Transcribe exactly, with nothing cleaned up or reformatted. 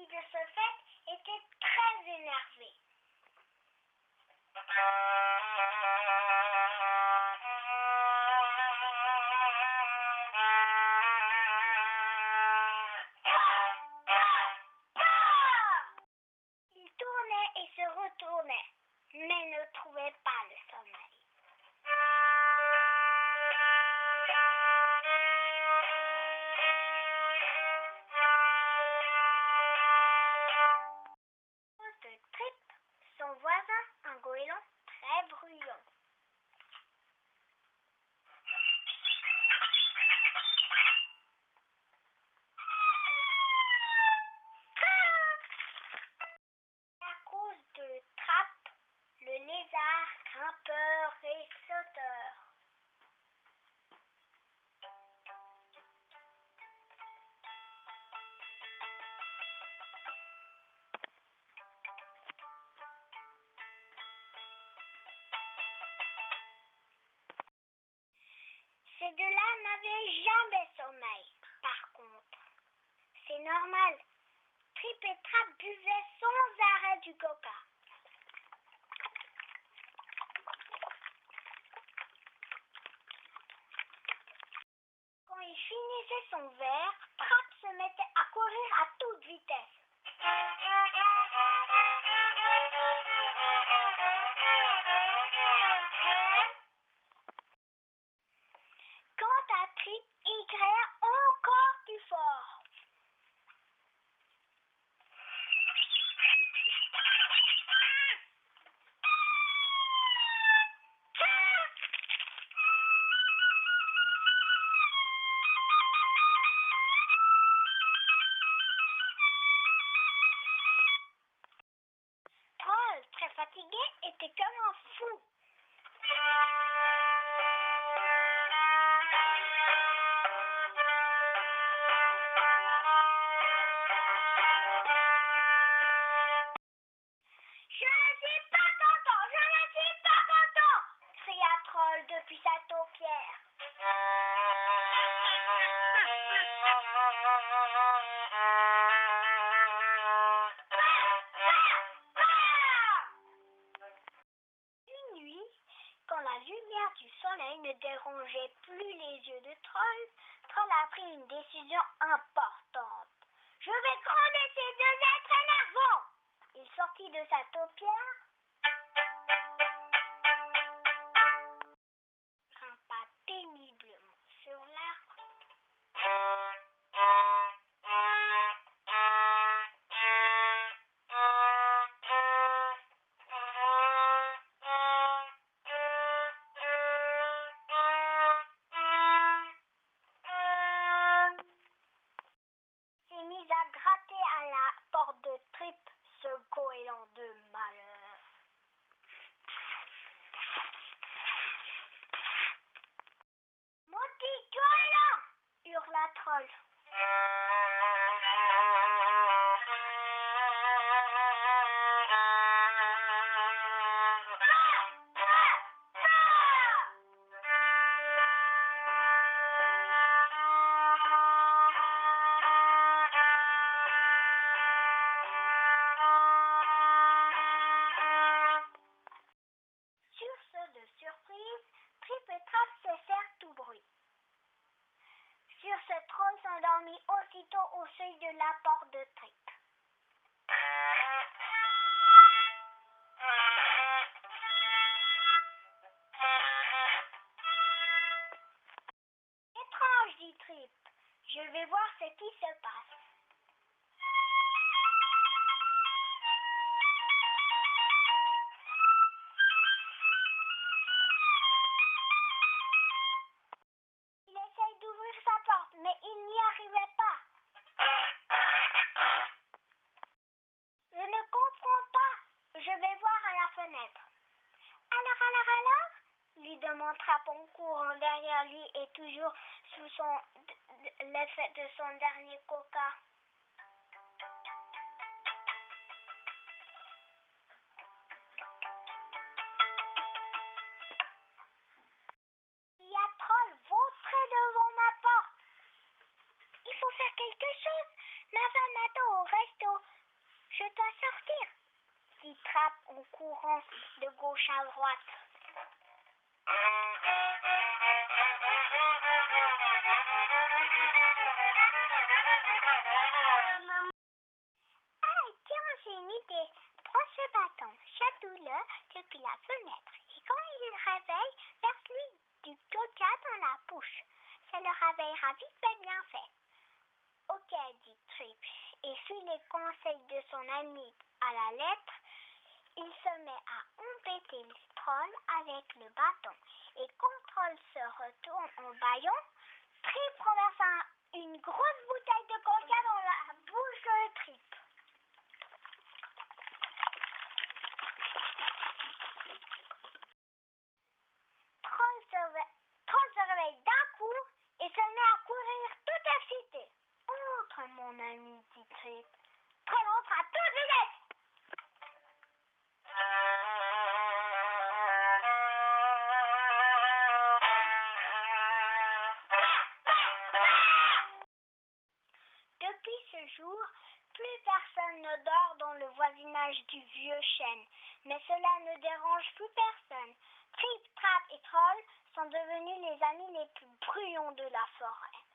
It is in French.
de ce fait, était très énervé. Il tournait et se retournait, mais ne trouvait pas le sommeil. De Trip, son voisin, un goéland très bruyant. À cause de Trappe, le lézard grimpeur et sauteur. Ces deux-là n'avaient jamais sommeil. Par contre, c'est normal. Trip et Trappe buvaient sans arrêt du coca. Quand il finissait son verre, Trappe se mettait à courir à toute vitesse. Quant à Trip, il créa encore plus fort. Troll, très fatigué, était comme un fou. Je ne suis pas content, je ne suis pas content, cria Troll depuis sa taupière. Une nuit, quand la lumière du soleil ne dérangeait plus les yeux de Troll, Troll a pris une décision importante. Je vais crever ces deux êtres énervants. Il sortit de sa taupière, grimpa péniblement sur l'arbre. S'est mis à gratter à la porte de Trip, ce goéland de malheur. Maudit goéland! Hurla Troll. Sur ce de surprise, Trip et Trappe cessèrent tout bruit. Sur ce, Troll s'endormit aussitôt au seuil de la porte de Trip. Étrange, dit Trip. Je vais voir ce qui se passe. Il essaye d'ouvrir sa porte, mais il n'y arrivait pas. Je ne comprends pas. Je vais voir à la fenêtre. Alors, alors, alors, lui demande Trappe en courant derrière lui et toujours sous son l'effet de son dernier coca. Il y a Troll vautré devant ma porte. Il faut faire quelque chose. Ma femme m'attend au resto. bâton de gauche à droite. Ah, tiens, j'ai une idée. Prends ce bâton, jette-le depuis la fenêtre. Et quand il réveille, verse-lui du coca dans la bouche. Ça le réveillera vite fait bien fait. Ok, dit Trip, et suit les conseils de son ami à la lettre. Il se met à embêter le troll avec le bâton. Et quand Troll se retourne en bâillant, Trip renverse un, une grosse bouteille de coca dans la bouche de Trip. Troll se, ré- Troll se réveille d'un coup et se met à courir tout excité. Entre, mon ami, dit Trip. Troll rentre à toute vitesse. Depuis ce jour, plus personne ne dort dans le voisinage du vieux chêne, mais cela ne dérange plus personne. Trip, Trap et Troll sont devenus les amis les plus bruyants de la forêt.